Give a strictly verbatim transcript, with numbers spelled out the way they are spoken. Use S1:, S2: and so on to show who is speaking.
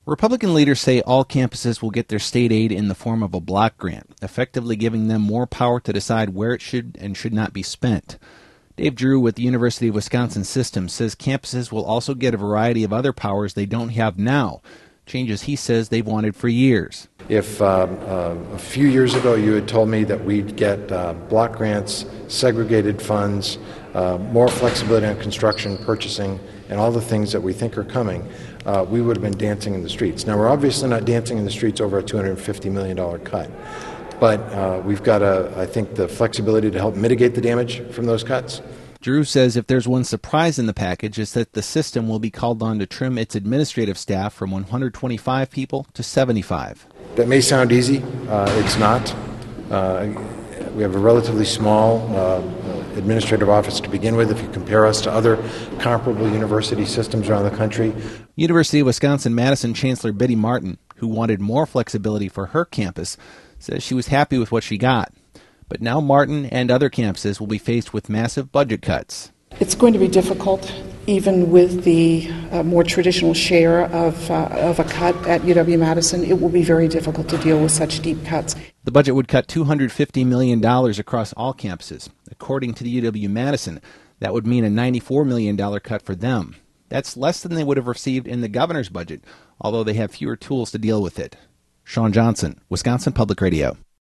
S1: Republican leaders say all campuses will get their state aid in the form of a block grant, effectively giving them more power to decide where it should and should not be spent. Dave Drew with the University of Wisconsin System says campuses will also get a variety of other powers they don't have now, changes he says they've wanted for years.
S2: If uh, uh, a few years ago you had told me that we'd get uh, block grants, segregated funds, uh, more flexibility on construction, purchasing, and all the things that we think are coming, uh, we would have been dancing in the streets. Now, we're obviously not dancing in the streets over a two hundred fifty million dollars cut, but uh, we've got, a, I think, the flexibility to help mitigate the damage from those cuts.
S1: Drew says if there's one surprise in the package, it's that the system will be called on to trim its administrative staff from one hundred twenty-five people to seventy-five.
S2: That may sound easy. Uh, it's not. Uh, we have a relatively small uh, administrative office to begin with if you compare us to other comparable university systems around the country.
S1: University of Wisconsin-Madison Chancellor Betty Martin, who wanted more flexibility for her campus, says she was happy with what she got. But now Martin and other campuses will be faced with massive budget cuts.
S3: It's going to be difficult, even with the uh, more traditional share of, uh, of a cut at U W-Madison. It will be very difficult to deal with such deep cuts.
S1: The budget would cut two hundred fifty million dollars across all campuses. According to the U W-Madison, that would mean a ninety-four million dollars cut for them. That's less than they would have received in the governor's budget, although they have fewer tools to deal with it. Sean Johnson, Wisconsin Public Radio.